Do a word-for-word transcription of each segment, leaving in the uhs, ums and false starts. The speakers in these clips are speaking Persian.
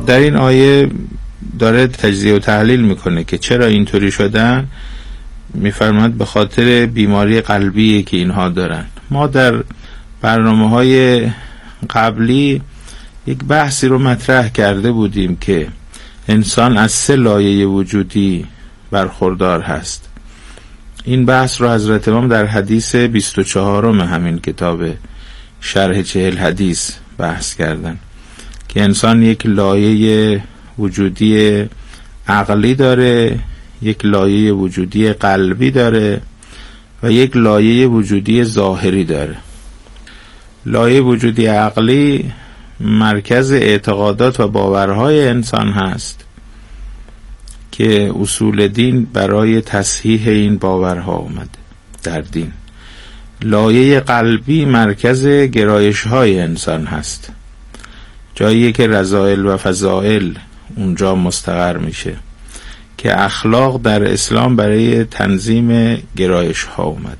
در این آیه داره تجزیه و تحلیل میکنه که چرا اینطوری شدن. میفرماید به خاطر بیماری قلبی که اینها دارن. ما در برنامه های قبلی یک بحثی رو مطرح کرده بودیم که انسان از سه لایه وجودی برخوردار هست. این بحث رو حضرت امام در حدیث بیست و چهارم همین کتاب شرح چهل حدیث بحث کردن که انسان یک لایه وجودی عقلی داره، یک لایه وجودی قلبی داره و یک لایه وجودی ظاهری داره. لایه وجودی عقلی مرکز اعتقادات و باورهای انسان هست که اصول دین برای تصحیح این باورها اومده در دین. لایه قلبی مرکز گرایش‌های انسان هست، جایی که رذائل و فضائل اونجا مستقر میشه که اخلاق در اسلام برای تنظیم گرایش‌ها اومده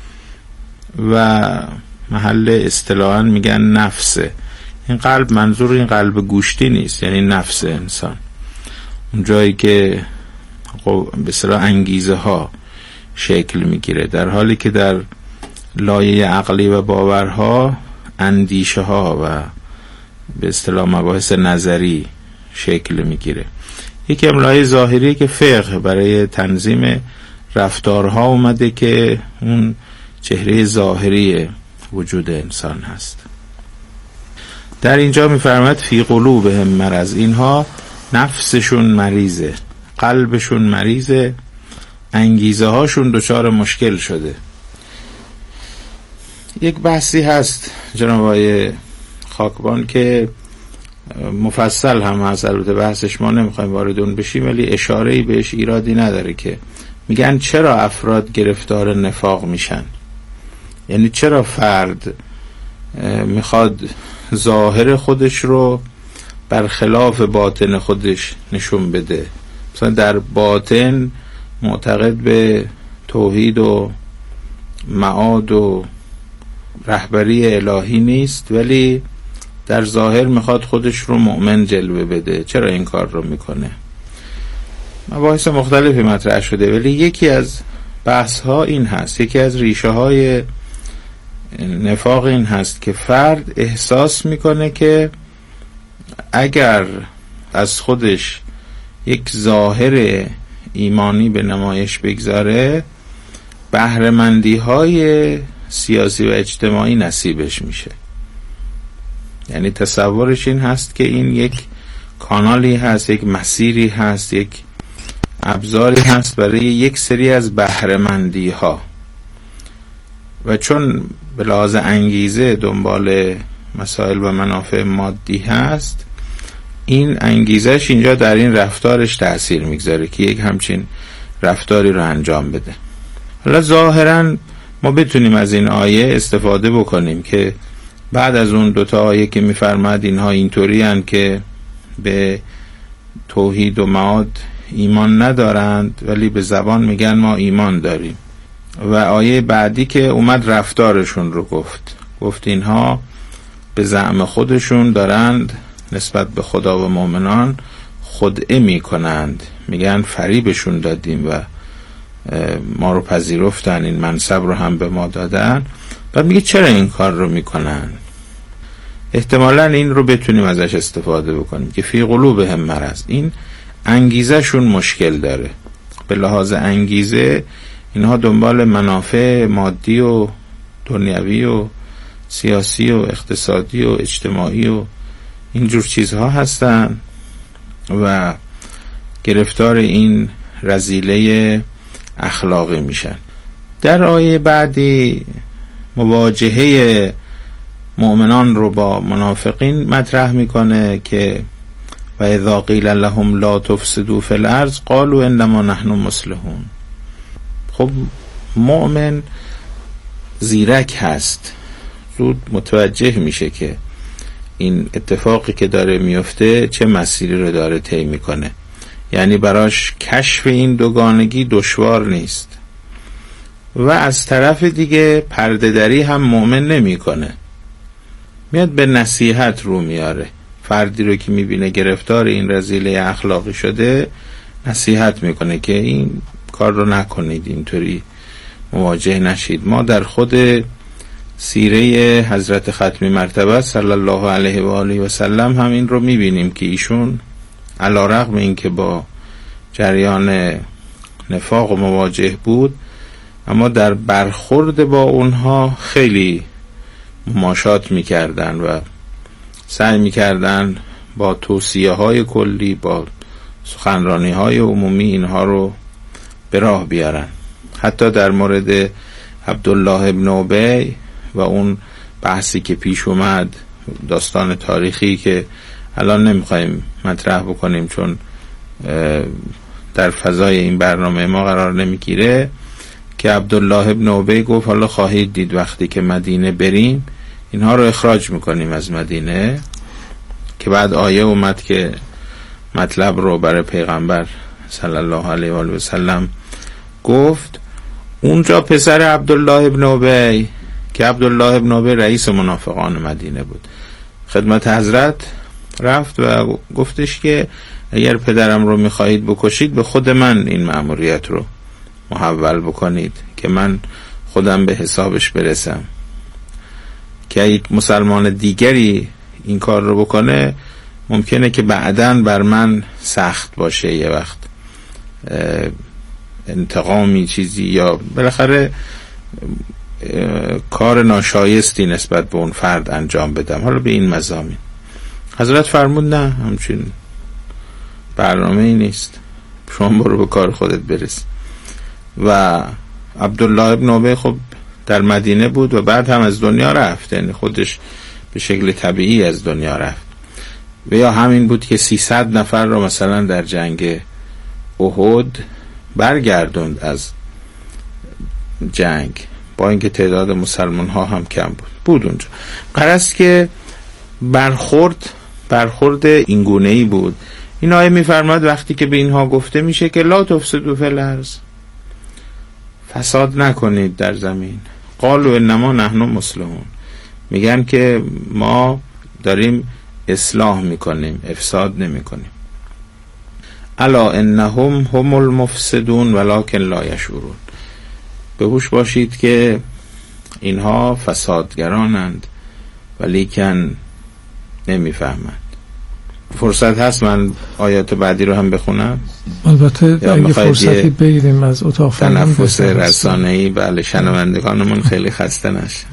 و محل اصطلاحاً میگن نفسه. این قلب منظور این قلب گوشتی نیست، یعنی نفس انسان، اون جایی که به اصطلاح انگیزه ها شکل میگیره، در حالی که در لایه عقلی و باورها اندیشه ها و به اصطلاح مباحث نظری شکل میگیره. یکی هم لایه ظاهری که فقه برای تنظیم رفتارها اومده که اون چهره ظاهری وجود انسان هست. در اینجا میفرماید فی قلوبهم مرض، اینها نفسشون مریضه، قلبشون مریضه، انگیزه هاشون دچار مشکل شده. یک بحثی هست جناب آقای خاکبان که مفصل هم هست، البته بحثش ما نمیخوایم وارد اون بشیم، ولی اشاره‌ای بهش ایرادی نداره که میگن چرا افراد گرفتار نفاق میشن. یعنی چرا فرد میخواد ظاهر خودش رو برخلاف باطن خودش نشون بده. مثلا در باطن معتقد به توحید و معاد و رهبری الهی نیست، ولی در ظاهر میخواد خودش رو مؤمن جلوه بده. چرا این کار رو میکنه؟ مباحث مختلفی مطرح شده، ولی یکی از بحث ها این هست، یکی از ریشه های نفاق این هست که فرد احساس میکنه که اگر از خودش یک ظاهر ایمانی به نمایش بگذاره، بهره‌مندی های سیاسی و اجتماعی نصیبش میشه. یعنی تصورش این هست که این یک کانالی هست، یک مسیری هست، یک ابزاری هست برای یک سری از بهره‌مندی ها، و چون به لحاظ انگیزه دنبال مسائل و منافع مادی هست، این انگیزش اینجا در این رفتارش تأثیر میگذاره که یک همچین رفتاری رو انجام بده. حالا ظاهرا ما بتونیم از این آیه استفاده بکنیم که بعد از اون دوتا آیه که میفرماد اینها اینطوری هستند که به توحید و معاد ایمان ندارند ولی به زبان میگن ما ایمان داریم، و آیه بعدی که اومد رفتارشون رو گفت گفت اینها به زعم خودشون دارند نسبت به خدا و مؤمنان خدعه میکنند، میگن فریبشون دادیم و ما رو پذیرفتن، این منصب رو هم به ما دادن. بعد میگه چرا این کار رو میکنن؟ احتمالاً این رو بتونیم ازش استفاده بکنیم که فی قلوبهم مرض، این انگیزه شون مشکل داره. به لحاظ انگیزه اینها دنبال منافع مادی و دنیوی و سیاسی و اقتصادی و اجتماعی و اینجور چیزها هستن و گرفتار این رذیله اخلاقی میشن. در آیه بعدی مواجهه مؤمنان رو با منافقین مطرح میکنه که و اذا قیل لهم لا تفسدوا فی الارض قالوا انما نحن مصلحون. خب مؤمن زیرک هست، زود متوجه میشه که این اتفاقی که داره میفته چه مسیری رو داره طی میکنه، یعنی براش کشف این دوگانگی دشوار نیست. و از طرف دیگه پرده دری هم مؤمن نمی کنه، میاد به نصیحت رو میاره فردی رو که میبینه گرفتار این رذیله اخلاقی شده نصیحت میکنه که این کار رو نکنید، اینطوری مواجه نشید. ما در خود سیره حضرت ختمی مرتبه صلی الله علیه و آله و سلم هم این رو میبینیم که ایشون علی رغم این که با جریان نفاق و مواجه بود، اما در برخورد با اونها خیلی مماشات میکردن و سعی میکردن با توصیه های کلی، با سخنرانی های عمومی اینها رو به راه بیارن. حتی در مورد عبدالله ابن ابی و اون بحثی که پیش اومد، داستان تاریخی که الان نمیخوایم مطرح بکنیم چون در فضای این برنامه ما قرار نمیگیره، که عبدالله ابن ابی گفت حالا خواهید دید وقتی که مدینه بریم اینها رو اخراج میکنیم از مدینه، که بعد آیه اومد که مطلب رو برای پیغمبر صلی الله علیه و آله و سلم گفت. اونجا پسر عبدالله ابن ابی که عبدالله ابن ابی رئیس منافقان مدینه بود خدمت حضرت رفت و گفتش که اگر پدرم رو میخواهید بکشید به خود من این مأموریت رو محول بکنید که من خودم به حسابش برسم، که یک مسلمان دیگری این کار رو بکنه ممکنه که بعداً بر من سخت باشه، یه وقت انتقامی چیزی یا بالاخره کار ناشایستی نسبت به اون فرد انجام بدم، حالا به این مضامین. حضرت فرمود نه، همچین برنامه ای نیست، شما برو به کار خودت برس. و عبدالله ابن ابی خب در مدینه بود و بعد هم از دنیا رفت، یعنی خودش به شکل طبیعی از دنیا رفت. و یا همین بود که سیصد نفر رو مثلا در جنگ احد برگردوند از جنگ، با اینکه تعداد مسلمان ها هم کم بود بود اونجا. غرض که برخورد برخورد این گونه‌ای بود. این آیه می‌فرماد وقتی که به اینها گفته میشه که لا تفسدوا فی الارض، فساد نکنید در زمین. قالوا انما نحن مصلحون، میگن که ما داریم اصلاح میکنیم، افساد نمیکنیم. الا انهم هم المفسدون ولکن لا یشعرون، به هوش باشید که اینها فسادگرانند ولیکن نمیفهمند. فرصت هست من آیات بعدی رو هم بخونم؟ البته اگه فرصتی بگیریم از اتاق فرمان تنفس رسانه‌ای. بله، شنوندگانمون خیلی خسته نشه.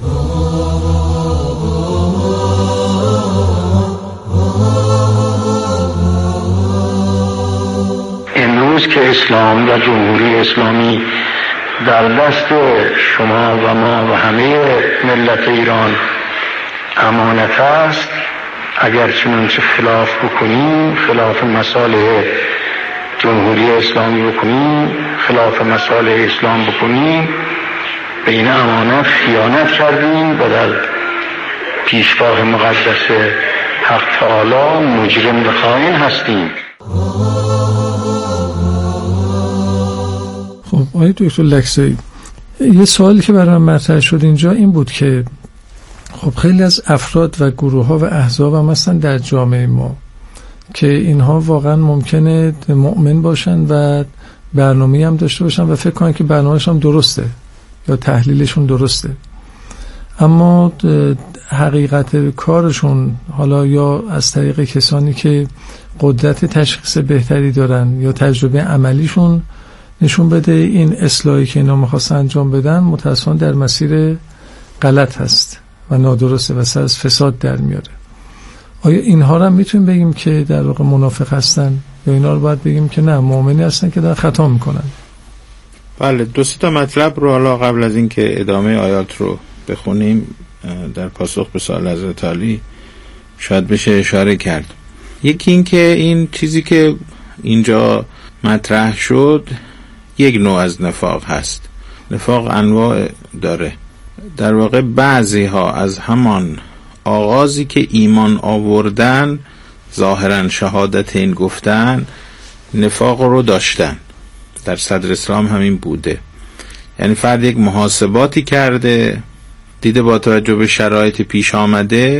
امروز که اسلام و جمهوری اسلامی در دست شما و ما و همه ملت ایران امانت است، اگر چنانچه خلاف بکنیم، خلاف مصالح جمهوری اسلامی بکنیم، خلاف مصالح اسلام بکنیم، به این امانت خیانت کردیم و در پیشگاه مقدس حق تعالی مجرم و خائن هستیم. خب آقای دکتر لکزایی، یه سوالی که برای من مطرح شد اینجا این بود که خب خیلی از افراد و گروه ها و احزاب هم هستن در جامعه ما که اینها واقعا ممکنه مؤمن باشن و برنامه‌ای هم داشته باشن و فکر کنن که برنامه‌شون درسته یا تحلیلشون درسته، اما حقیقت کارشون حالا یا از طریق کسانی که قدرت تشخیص بهتری دارن یا تجربه عملیشون نشون بده این اصلاحی که اینا می‌خواستن انجام بدن متأسفانه در مسیر غلط هست و نادرسته و سر از فساد در میاره. آیا اینها رو هم میتونیم بگیم که در واقع منافق هستن یا اینا رو باید بگیم که نه، مؤمنی هستن که در خطا میکنن؟ بله، دو سه تا مطلب رو حالا قبل از این که ادامه آیات رو بخونیم در پاسخ به سوال حضرت علی شاید بشه اشاره کرد. یکی این که این چیزی که اینجا مطرح شد یک نوع از نفاق هست. نفاق انواع داره. در واقع بعضی ها از همان آغازی که ایمان آوردن ظاهرا شهادت این گفتن نفاق رو داشتن. در صدر اسلام همین بوده، یعنی فرد یک محاسباتی کرده، دیده با توجه به شرایط پیش آمده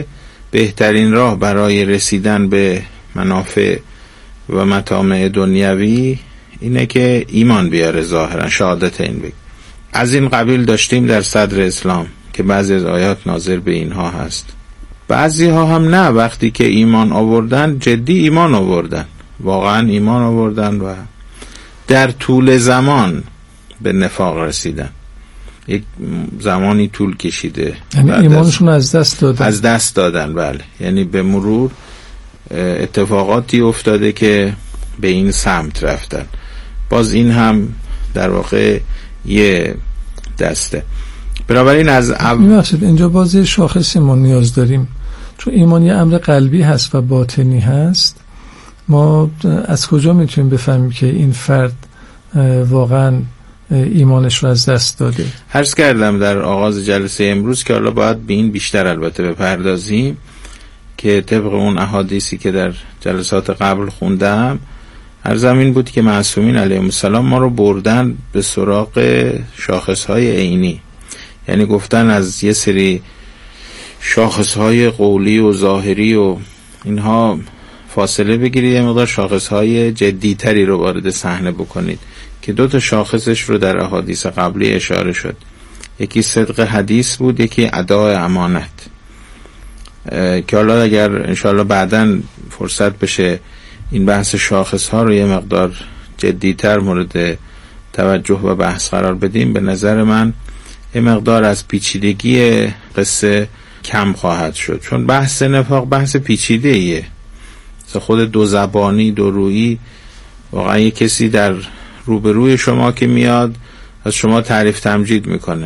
بهترین راه برای رسیدن به منافع و مطامع دنیوی اینه که ایمان بیاره، ظاهرا شهادت این بگه. از این قبیل داشتیم در صدر اسلام که بعضی از آیات ناظر به اینها هست. بعضی ها هم نه، وقتی که ایمان آوردن جدی ایمان آوردن، واقعا ایمان آوردن و در طول زمان به نفاق رسیدن. یک زمانی طول کشیده، یعنی ایمانشون از دست دادن از دست دادن بله. یعنی به مرور اتفاقاتی افتاده که به این سمت رفتن. باز این هم در واقع یه دسته. بنابراین از اول اینجا باز یه شاخصی ما نیاز داریم، چون ایمان یه امر قلبی هست و باطنی هست. ما از کجا میتونیم بفهمیم که این فرد واقعا ایمانش رو از دست داده؟ عرض کردم در آغاز جلسه امروز که حالا باید به این بیشتر البته بپردازیم که طبق اون احادیثی که در جلسات قبل خوندم، عرضم این بود که معصومین علیهم السلام ما رو بردن به سراغ شاخصهای عینی، یعنی گفتن از یه سری شاخصهای قولی و ظاهری و اینها فاصله بگیرید، یه مقدار شاخصهای جدیتری رو وارد صحنه بکنید که دو تا شاخصش رو در احادیث قبلی اشاره شد. یکی صدق حدیث بود، یکی ادای امانت، که حالا اگر انشاءالله بعداً فرصت بشه این بحث شاخص ها رو یه مقدار جدیتر مورد توجه و بحث قرار بدیم، به نظر من یه مقدار از پیچیدگی قصه کم خواهد شد، چون بحث نفاق بحث پیچیده ایه. خود دو زبانی، دو رویی، واقعا یه کسی در روبروی شما که میاد از شما تعریف تمجید میکنه،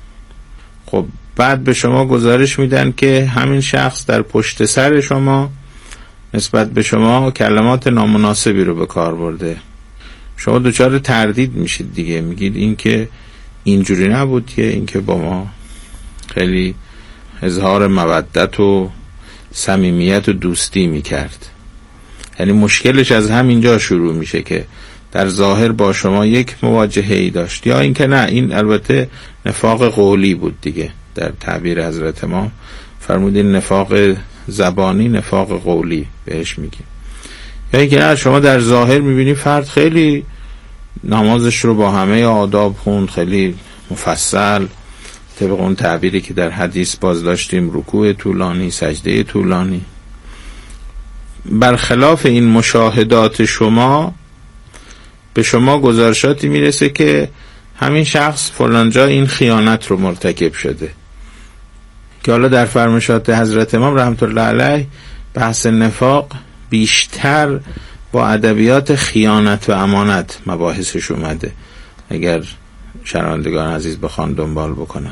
خب بعد به شما گزارش میدن که همین شخص در پشت سر شما نسبت به شما کلمات نامناسبی رو به کار برده. شما دچار تردید میشید دیگه، میگید این که اینجوری نبود، که این که با ما خیلی اظهار مودت و صمیمیت و دوستی میکرد. یعنی مشکلش از همینجا شروع میشه که در ظاهر با شما یک مواجهه‌ای داشت، یا اینکه نه، این البته نفاق قولی بود دیگه، در تعبیر حضرت ما فرمودین نفاق زبانی، نفاق قولی بهش میگیم. یا اینکه نه، شما در ظاهر میبینی فرد خیلی نمازش رو با همه آداب خوند، خیلی مفصل، طبق اون تعبیری که در حدیث باز داشتیم، رکوع طولانی، سجده طولانی. برخلاف این مشاهدات شما به شما گزارشاتی میرسه که همین شخص فلانجا این خیانت رو مرتکب شده، که حالا در فرمایشات حضرت امام رحمت الله علیه بحث نفاق بیشتر با ادبیات خیانت و امانت مباحثش اومده، اگر شنوندگان عزیز بخوان دنبال بکنن.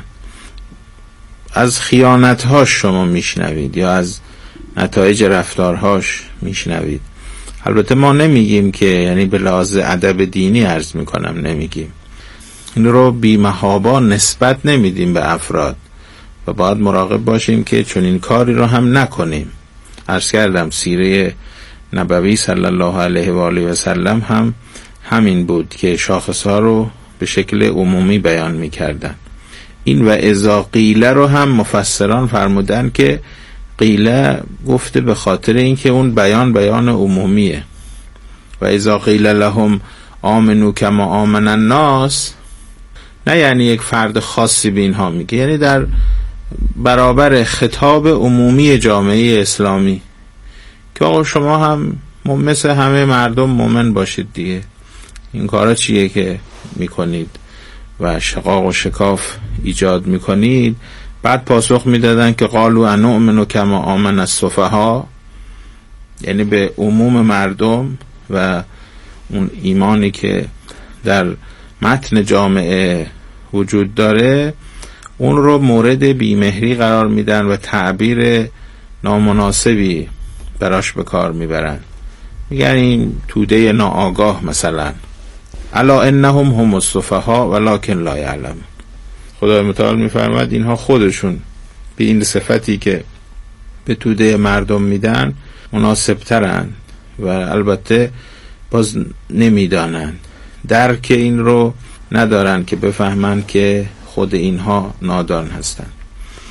از خیانت‌هاش شما میشنوید یا از نتایج رفتارهاش میشنوید. البته ما نمیگیم که، یعنی به لحاظ ادب دینی عرض میکنم، نمیگیم این رو بی محابا نسبت نمیدیم به افراد و باید مراقب باشیم که چون این کاری رو هم نکنیم. عرض کردم سیره نبوی صلی الله علیه و آله و سلم هم همین بود که شاخصها رو به شکل عمومی بیان میکردن. این و اذا قیل رو هم مفسران فرمودن که قیل گفته به خاطر اینکه اون بیان بیان عمومیه، و اذا قیل لهم آمنو کما آمن الناس، نه یعنی یک فرد خاصی به اینها میگه، یعنی در برابر خطاب عمومی جامعه اسلامی که آقا شما هم مثل همه مردم مومن باشید دیگه، این کارا چیه که میکنید و شقاق و شکاف ایجاد میکنید. بعد پاسخ میدادن که قالوا انؤمن کما آمن السفها، یعنی به عموم مردم و اون ایمانی که در متن جامعه وجود داره اون رو مورد بیمهری قرار میدن و تعبیر نامناسبی براش به کار میبرن. میگن این توده ناآگاه مثلا، الا انهم هم السفها ولکن لا یعلمون. خدای متعال میفرماد اینها خودشون به این صفتی که به توده مردم میدن مناسب ترن و البته باز نمیدانن، درک این رو ندارن که بفهمن که خود اینها نادان هستن.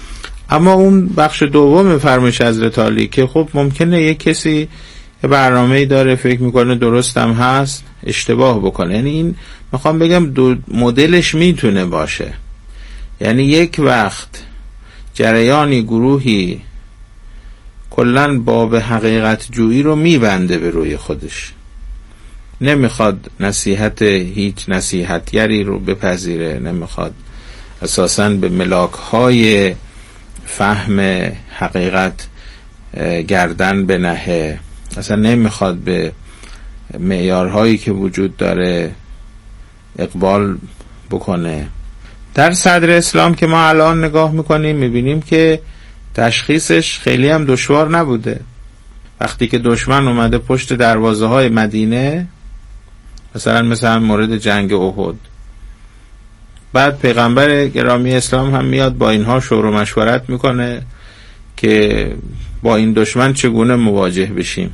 اما اون بخش دوم فرمایش حضرت عالی که خب ممکنه یک کسی برنامه‌ای داره فکر میکنه درستم هست اشتباه بکنه، یعنی این میخوام بگم دو مدلش میتونه باشه. یعنی یک وقت جریانی گروهی کلن باب حقیقت جویی رو میبنده به روی خودش، نمیخواد نصیحت هیچ نصیحتگری رو بپذیره، نمیخواد اساساً به ملاک‌های فهم حقیقت گردن بنهه، اصلا نمیخواد به معیارهایی که وجود داره اقبال بکنه. در صدر اسلام که ما الان نگاه میکنیم میبینیم که تشخیصش خیلی هم دشوار نبوده. وقتی که دشمن اومده پشت دروازه های مدینه، مثلا مثلا مورد جنگ احد، بعد پیغمبر گرامی اسلام هم میاد با اینها شور و مشورت میکنه که با این دشمن چگونه مواجه بشیم.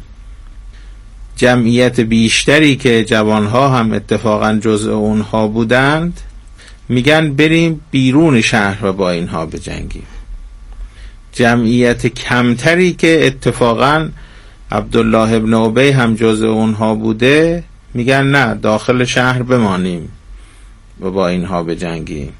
جمعیت بیشتری که جوانها هم اتفاقا جزء اونها بودند میگن بریم بیرون شهر و با اینها بجنگیم. جمعیت کمتری که اتفاقا عبدالله ابن ابی هم جزء اونها بوده میگن نه داخل شهر بمانیم و با اینها بجنگیم.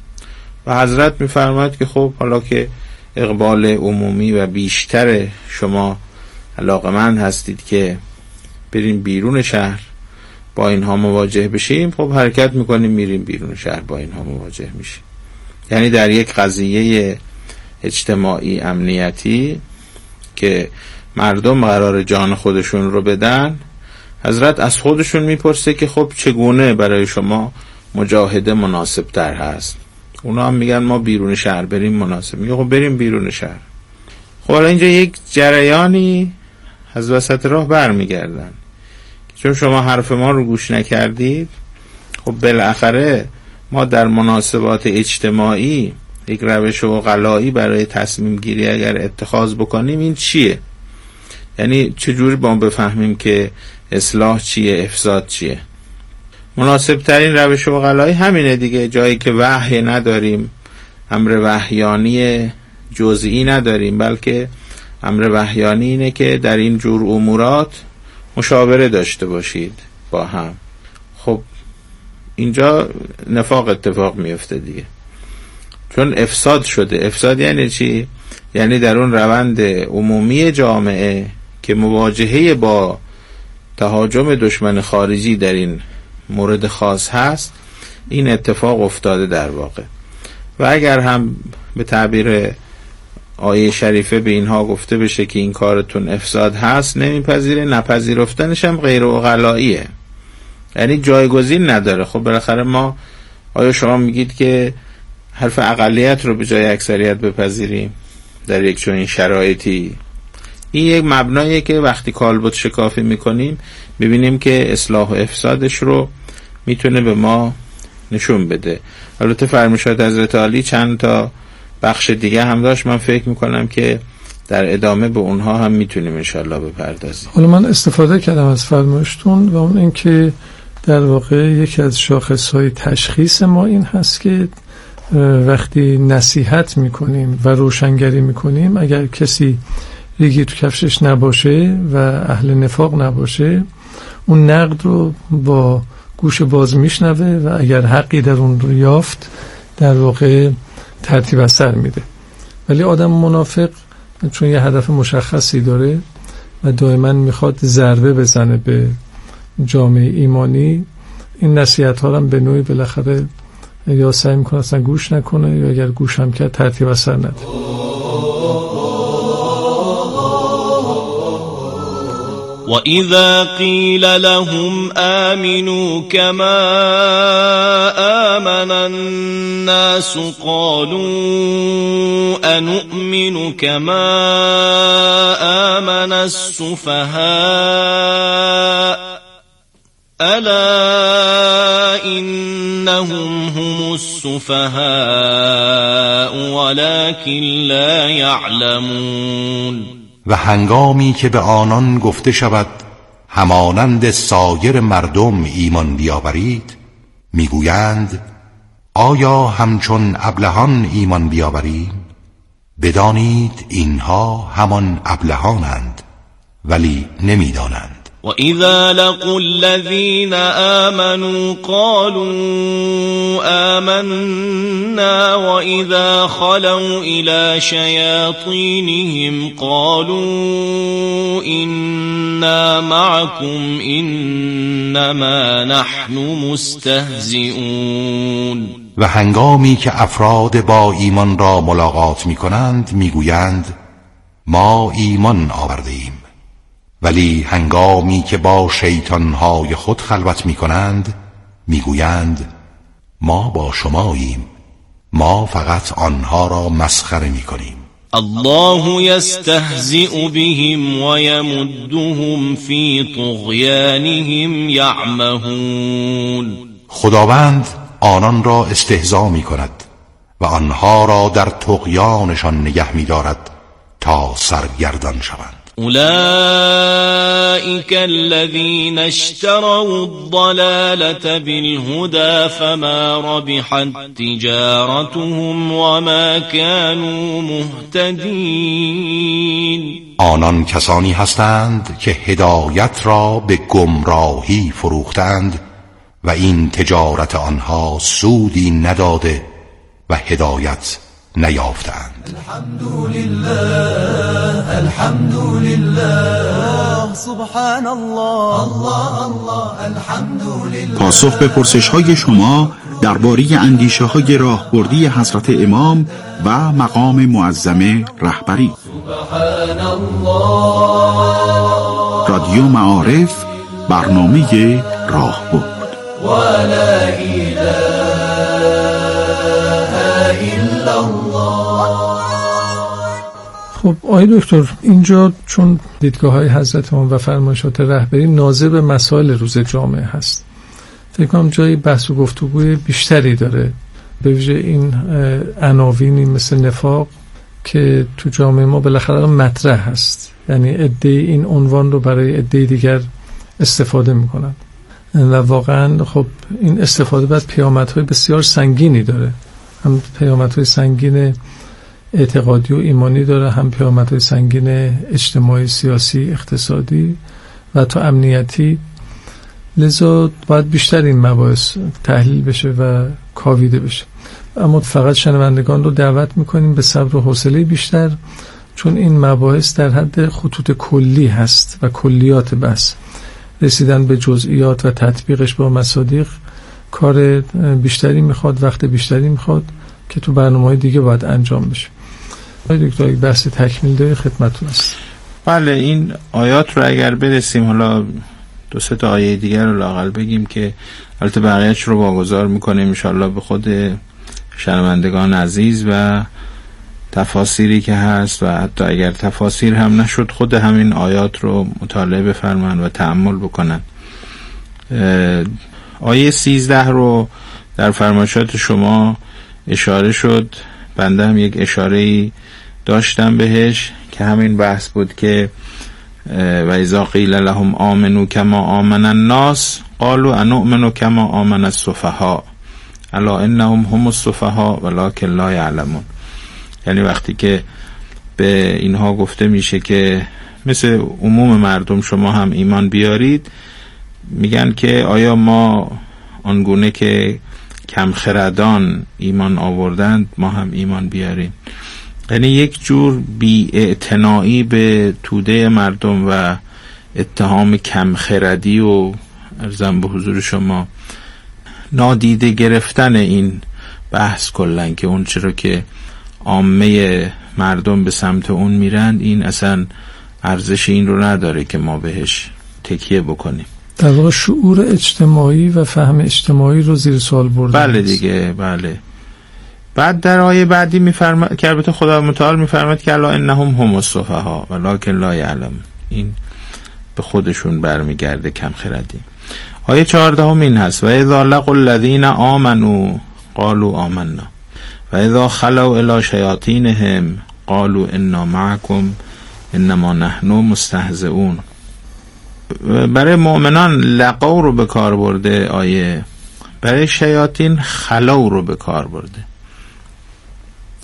و حضرت میفرماید که خب حالا که اقبال عمومی و بیشتر شما علاقمند هستید که بریم بیرون شهر با اینها مواجه بشیم، خب حرکت میکنیم میریم بیرون شهر با اینها مواجه میشیم. یعنی در یک قضیه اجتماعی امنیتی که مردم قرار جان خودشون رو بدن، حضرت از خودشون میپرسه که خب چگونه برای شما مجاهده مناسب تر هست. اونا هم میگن ما بیرون شهر بریم مناسب. میگه خب بریم بیرون شهر. خب حالا اینجا یک جریانی از وسط راه برمیگردن، چون شما حرف ما رو گوش نکردید. خب بالاخره ما در مناسبات اجتماعی یک روش عقلایی برای تصمیم گیری اگر اتخاذ بکنیم این چیه؟ یعنی چجوری با بفهمیم که اصلاح چیه افساد چیه؟ مناسب ترین روش عقلایی همینه دیگه. جایی که وحی نداریم، امر وحیانی جزئی نداریم، بلکه امر وحیانی اینه که در این جور امورات مشاوره داشته باشید با هم. خب اینجا نفاق اتفاق میفته دیگه، چون افساد شده. افساد یعنی چی؟ یعنی در اون روند عمومی جامعه که مواجهه با تهاجم دشمن خارجی در این مورد خاص هست، این اتفاق افتاده در واقع. و اگر هم به تعبیر آیه شریفه به اینها گفته بشه که این کارتون افساد هست، نمیپذیره، نپذیرفتنش هم غیر عقلاییه، یعنی جایگزین نداره. خب بالاخره ما، آیا شما میگید که حرف اقلیت رو به جای اکثریت بپذیریم در یک چنین شرایطی؟ این یک مبناییه که وقتی کالبد شکافی میکنیم ببینیم که اصلاح و افسادش رو میتونه به ما نشون بده. البته فرمایشات حضرت عالی چند تا بخش دیگه هم داشت، من فکر میکنم که در ادامه به اونها هم میتونیم انشالله بپردازیم. حالا من استفاده کردم از فرمایشتون و اون این که در واقع یکی از شاخصهای تشخیص ما این هست که وقتی نصیحت میکنیم و روشنگری میکنیم، اگر کسی ریگی تو کفشش نباشه و اهل نفاق نباشه، اون نقد رو با گوش باز میشنوه و اگر حقی در اون رو یافت در واقع ترتیب از سر میده. ولی آدم منافق چون یه هدف مشخصی داره و دائما میخواد ضربه بزنه به جامعه ایمانی، این نصیحت ها هم به نوعی بالاخره یا سعی میکنه اصلا گوش نکنه، یا اگر گوش هم کرد ترتیب از سر نده. وَإِذَا قِيلَ لَهُمْ آمِنُوا كَمَا آمَنَ النَّاسُ قَالُوا أَنُؤْمِنُ كَمَا آمَنَ السُّفَهَاءُ أَلَا إِنَّهُمْ هُمُ السُّفَهَاءُ وَلَكِنْ لَا يَعْلَمُونَ. و هنگامی که به آنان گفته شود همانند سایر مردم ایمان بیاورید، میگویند آیا همچون ابلهان ایمان بیاوریم؟ بدانید اینها همان ابلهانند ولی نمیدانند. وَإِذَا لَقُوا الَّذِينَ آمَنُوا قَالُوا آمَنَّا وَإِذَا خَلَوْا إِلَى شَيَاطِينِهِمْ قَالُوا إِنَّا مَعَكُمْ إِنَّمَا نَحْنُ مُسْتَهْزِئُونَ. و هنگامی که افراد با ایمان را ملاقات می کنند می گویند ما ایمان آورده ایم، ولی هنگامی که با شیطانهای خود خلوت می کنند می گویند ما با شماییم، ما فقط آنها را مسخره می کنیم. الله یستهزئ بهم و یمدهم فی طغیانهم یعمهون. خداوند آنان را استهزا می کند و آنها را در طغیانشان نگه می دارد تا سرگردان شوند. أولئك الذين اشتروا الضلالة بالهدى فما ربحت تجارتهم وما كانوا مهتدين. آنان کسانی هستند که هدایت را به گمراهی فروختند و این تجارت آنها سودی نداده و هدایت نیافتند. الحمدلله الحمدلله سبحان الله الله الله الحمدلله. پاسخ به پرسش‌های شما درباره اندیشه‌های راهبردی حضرت امام و مقام معظم رهبری. سبحان الله. رادیو معارف، برنامه راهبرد. و لا اله الا الله. خب آقای دکتر، اینجا چون دیدگاه های حضرت امام و فرمایشات رهبری ناظر به مسائل روز جامعه هست، فکر کنم جای بحث و گفتگوی بیشتری داره، به ویژه این عناوینی مثل نفاق که تو جامعه ما بالاخره مطرح هست، یعنی عده این عنوان رو برای عده دیگر استفاده میکنن و واقعا خب این استفاده باید پیامدهای بسیار سنگینی داره، هم پیامدهای سنگین اعتقادی و ایمانی داره، هم پیامدهای سنگین اجتماعی، سیاسی، اقتصادی و تا امنیتی. لذا باید بیشتر این مباحث تحلیل بشه و کاویده بشه. اما فقط شنوندگان رو دعوت میکنیم به صبر و حوصله بیشتر، چون این مباحث در حد خطوط کلی هست و کلیات بس رسیدن به جزئیات و تطبیقش با مصادیق کار بیشتری میخواد، وقت بیشتری میخواد که تو برنامه‌های دیگه باید انجام بشه. آقای دکتر یک بحث تکمیل داری خدمتتون است. بله، این آیات رو اگر برسیم، حالا دو سه تا آیه دیگر رو لااقل بگیم که البته بقیه‌اش رو واگذار میکنیم ان شاءالله به خود شنوندگان عزیز و تفاسیری که هست، و حتی اگر تفاسیر هم نشد خود همین آیات رو مطالعه بفرمایند و تأمل بکنن. آیه سیزده رو در فرمایشات شما اشاره شد، بنده هم یک اشاره‌ای داشتم بهش که همین بحث بود که و اذا قیل لهم آمنوا کما آمن الناس قالوا انؤمن کما آمن السفهاء الا انهم هم السفهاء ولکن لا یعلمون. یعنی وقتی که به اینها گفته میشه که مثل عموم مردم شما هم ایمان بیارید، میگن که آیا ما آنگونه که کم خردان ایمان آوردند ما هم ایمان بیاریم. یعنی یک جور بی‌اعتنایی به توده مردم و اتهام کم خردی و عرضم به حضور شما نادیده گرفتن این بحث کلن که اون چرا که عامه مردم به سمت اون میرند این اصلا ارزش این رو نداره که ما بهش تکیه بکنیم. در واقع شعور اجتماعی و فهم اجتماعی رو زیر سوال بردن. بله دیگه، بله. بعد در آیه بعدی میفرماد که البته خدا متعال میفرماد که الا انهم هم السفهاء ولکن لا یعلمون، این به خودشون برمیگرده کم خردی. آیه چهاردهم این هست و اذا لقوا الذین آمنوا قالوا آمنا و اذا خلوا الی شیاطینهم قالوا انا معکم انما نحن مستهزئون. برای مؤمنان لقوا رو به کار برده آیه، برای شیاطین خلو رو به کار برده.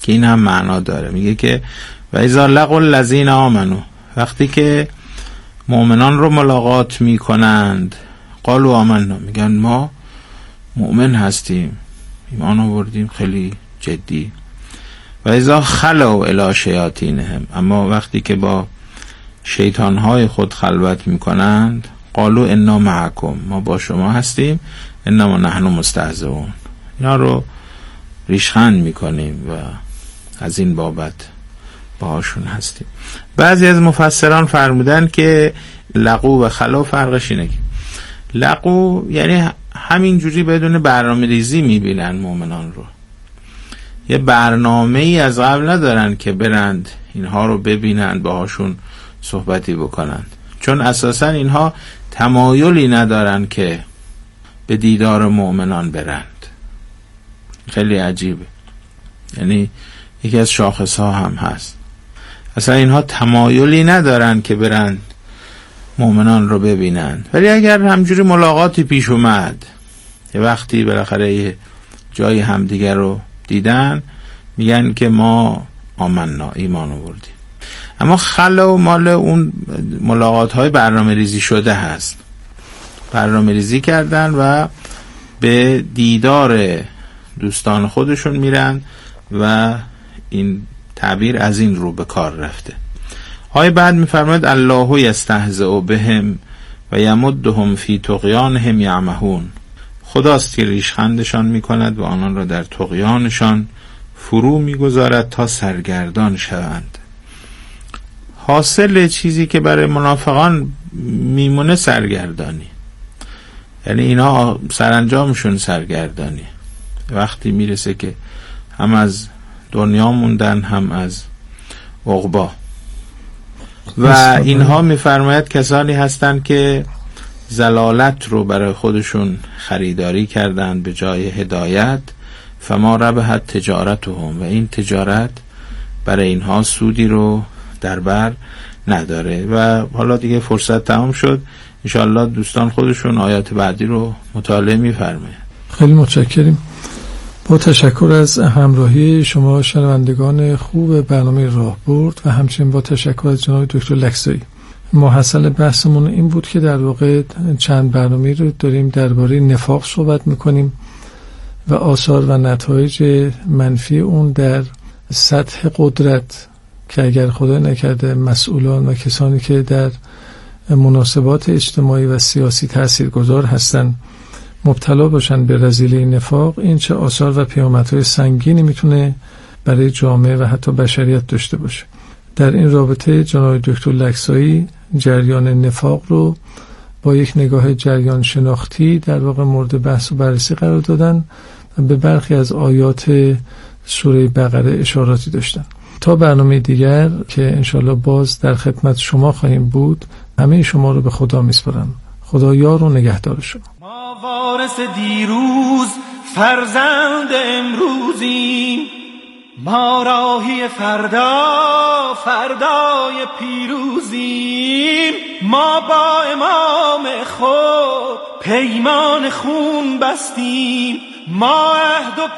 که این هم معنا داره. میگه که و اذا لقوا الذین آمنوا، وقتی که مؤمنان رو ملاقات میکنند، قالوا آمنا، میگن ما مؤمن هستیم، ایمان آوردیم، خیلی جدی. و اذا خلوا الی شیاطینهم، اما وقتی که با شیطانهای خود خلوت میکنند، قالوا انا معکم، ما با شما هستیم، انما نحن مستهزئون، اینا رو ریشخند میکنیم و از این بابت باهاشون هستیم. بعضی از مفسران فرمودن که لقو و خلا فرقش اینه که لقو یعنی همینجوری بدون برنامه ریزی میبینن مؤمنان رو، یه برنامه ای از قبل ندارن که برند اینها رو ببینند باهاشون صحبتی بکنند، چون اساسا اینها تمایلی ندارن که به دیدار مؤمنان برند. خیلی عجیبه، یعنی یکی از شاخص ها هم هست، اصلا اینها تمایلی ندارن که برند مؤمنان رو ببینند. ولی اگر همجوری ملاقاتی پیش اومد، یه وقتی بالاخره یه جای همدیگر رو دیدن، میگن که ما آمنا، ایمان آوردیم. اما خلا و مال اون ملاقات های برنامه ریزی شده هست، برنامه ریزی کردن و به دیدار دوستان خودشون میرن و این تعبیر از این رو به کار رفته. آیه بعد میفرماید الله یستهزئ بهم و یمدهم فی طغیانهم یعمهون، خداست که ریشخندشان میکند و آنان را در طغیانشان فرو میگذارد تا سرگردان شوند. حاصل چیزی که برای منافقان میمونه سرگردانی، یعنی اینا سرانجامشون سرگردانی، وقتی میرسه که هم از دنیا موندن هم از عقبا. و اینها میفرماید کسانی هستند که ضلالت رو برای خودشون خریداری کردن به جای هدایت، فما ربحت تجارتهم، و این تجارت برای اینها سودی رو در بر نداره. و حالا دیگه فرصت تمام شد، انشاءالله دوستان خودشون آیات بعدی رو مطالعه میفرمایند. خیلی متشکریم. با تشکر از همراهی شما شنوندگان خوب برنامه راهبرد و همچنین با تشکر از جناب دکتر لکزایی. محصل بحثمون این بود که در واقع چند برنامه رو داریم درباره نفاق صحبت میکنیم و آثار و نتایج منفی اون در سطح قدرت، که اگر خدا نکرده مسئولان و کسانی که در مناسبات اجتماعی و سیاسی تاثیرگذار هستن مبتلا باشن به رذیله نفاق، این چه آثار و پیامدهای سنگینی میتونه برای جامعه و حتی بشریت داشته باشه. در این رابطه جناب دکتر لکزایی جریان نفاق رو با یک نگاه جریان شناختی در واقع مورد بحث و بررسی قرار دادن و به برخی از آیات سوره بقره اشاراتی داشتن. تا برنامه دیگر که انشالله باز در خدمت شما خواهیم بود، همه شما رو به خدا میسپارم. خدا یار و نگهدار شما. ما وارث دیروز فرزند امروزیم، ما راهی فردا فردای پیروزیم. ما با امام خود پیمان خون بستیم، ما عهد و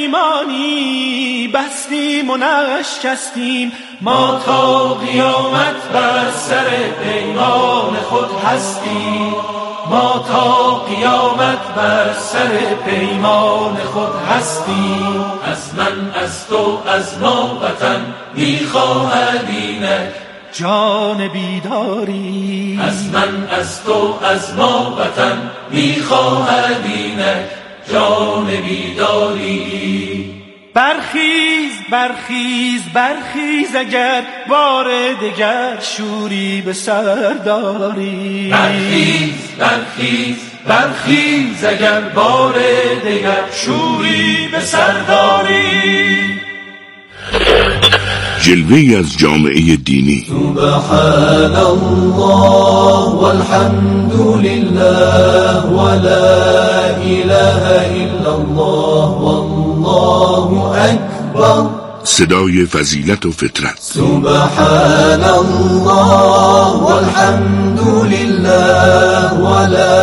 پیمانی بستیم و نشکستیم. ما تا قیامت بر سر پیمان خود هستیم، ما تا قیامت بر سر پیمان خود هستیم. از من از تو از ما وطن میخواهد اینک جان بیداری، از من از تو از ما وطن میخواهد اینک جان بیداری. برخیز برخیز برخیز اگر بار دگر شوری به سر داری. برخیز برخیز برخیز اگر بار دگر شوری به سر داری. جلوه‌ای از جامعه دینی. سبحان الله والحمد لله ولا اله الا الله والله اکبر. صدای فضیلت و فطرت. سبحان الله والحمد لله ولا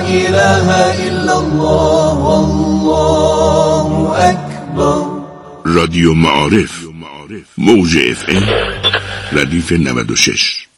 اله الا الله والله اکبر. رادیو معارف، موج اف ام ردیف نود و شش.